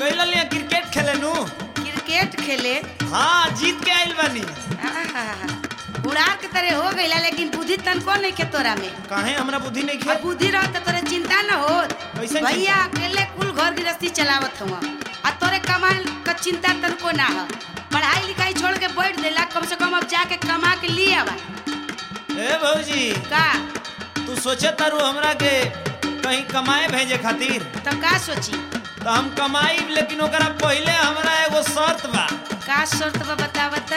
गइल लिया क्रिकेट खेले नु। क्रिकेट खेले? हाँ जीत के आइल बानी। उड़ार के तरह हो गइला लेकिन बुद्धि तनको नहीं के तोरा में। काहे हमरा बुद्धि नहीं खे? बुद्धि रहत त तोरे चिंता न होत। कैसे भैया अकेले कुल घर गृहस्थी चलावत हवा आ तोरे कमाए का चिंता तनको ना ह। पढ़ाई लिखाई छोड़ के बैठ देला, कम से कम अब जाके कमा के लिए आवा। ए भौजी का तू सोचे तारू हमरा के कहीं कमाए भेजे खातिर? तो का सोची? तो हम कमाई लेकिन ओकरा पहले हमरा एगो शर्त बा। का शर्त बा बतावत?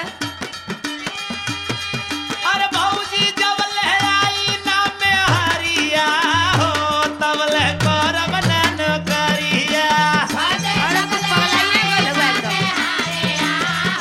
अरे भौजी जब ले आई ना में हरिया हो तब ले करब ना नौकरिया। अरे तू पगलाइए गइल बा एकदम।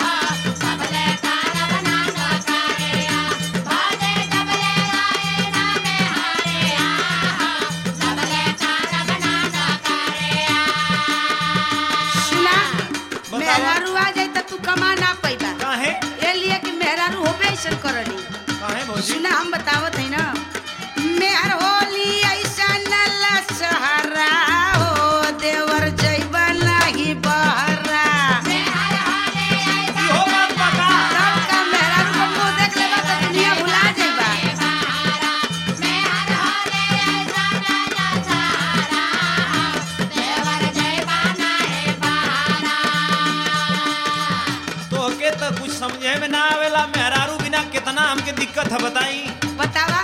सुना, मेहरारू आ जाई त तू कमा ना पैबा। काहे? ए लिए कि मेहरारू होबे ऐसन करली। काहे भौजी? सुना हम बतावत है ना, मेहर होली ऐसा नला सहारा हो देवर जइबा नाही बहरा। इहो बात बा का? तब का मेहरारू को मुंह देख लेबा त दुनिया भुला जइबा। तोहके तो कुछ समझे में ना आवेला। मेहरारू बिना कितना हमके दिक्कत है बताई। बतावा।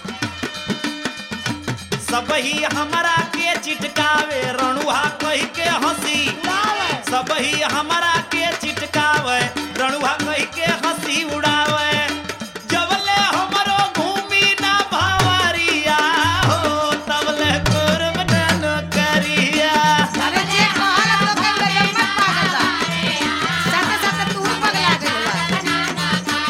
सबही हमरा के चिटकावे रणुहा कही के हंसी। सबही हमरा के चिटकावे रणुहा कही के हंसी उड़ावे। जबले हमरो घूमी ना भावरिया हो तबले करब ना नौकरिया। अरे जे कहला तो के बेदम मत पागल बा। साथे साथे तू पगला गइल बा।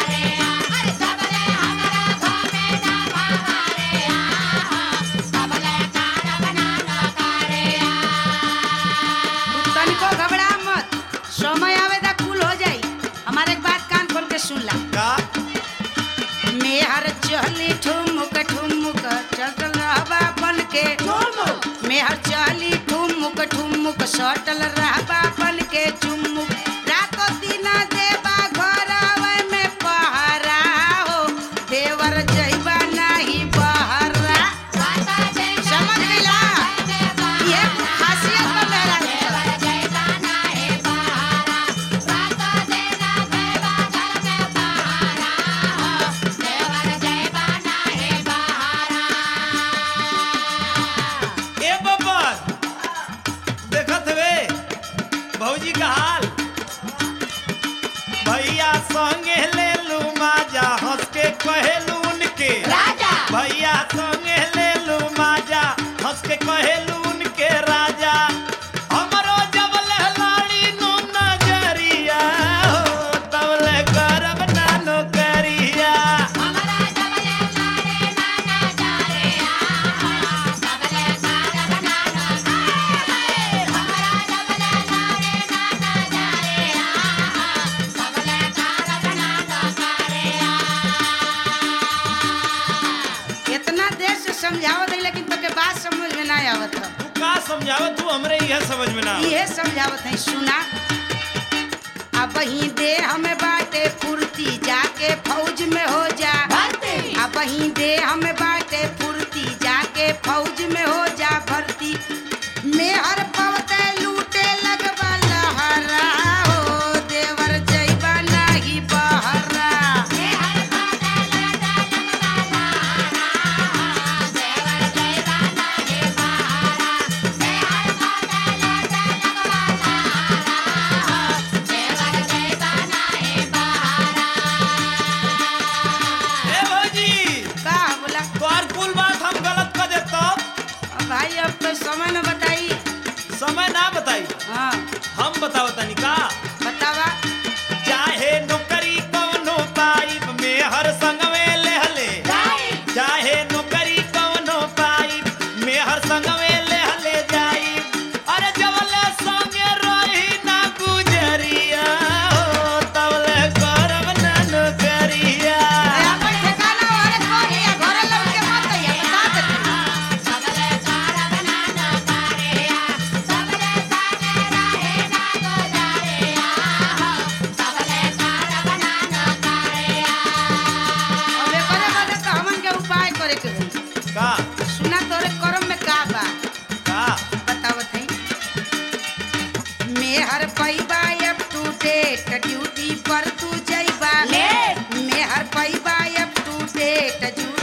तू तनिको घबरा मत, समय आवेदा कुल हो जाई। हमारे एक बात कान खोल के सुन ला। का? मेहर चली ठुमुक ठुमुक चटल रहबा बन के। मेहर चली ठुमुक ठुमुक सटल रहबा बन के चुमुक। रातो दिना देबा घरवा में पहरा हो देवर जइबा नाही बहरा। समझ गइला? ये खासियत बा मेहरारू के। ए बब्बर देखत हवे भौजी का हाल? भैया संगे ले लू माजा हंस के कहेलू उनके। भैया संगे ले लू माजा हंस के कहेलू उनके राजा। हमरो जब लहलाड़ी नो नजरिया हो तब ले करब ना नौकरिया। इतना देर से समझावत है लेकिन तोके बात समझ में ना आवत है। तू का समझावत तू हमरे यह समझ में ना आवे। ये समझावत है सुना। अब ही दे हमें बाटे फुर्ती जाके फौज में हो जा। अब ही दे हमें बाटे फुर्ती जाके फौज में हो जा भर्ती। मेहर पवते लूटे लगवा लहरा हो देवर जइबा नाही बहरा। ए भौजी का बोला? तोहर कुल बात हम गलत कर देब तो? भाई अब तो समय न बताई। समय ना बताई, हाँ हम बताओ तनी का। बतावा। चाहे नौकरी कवनो पाइप में हर संगवे ले हले। चाहे नौकरी कवनो पाइप में हर संगवे ले हले जाई। अरे जबले संगे रही ना गुजरिया हो तबले करब ना नौकरिया। अपन ठिकाना वाले कौन है? घर लौट के मत आइए, बता देती। पेट जूट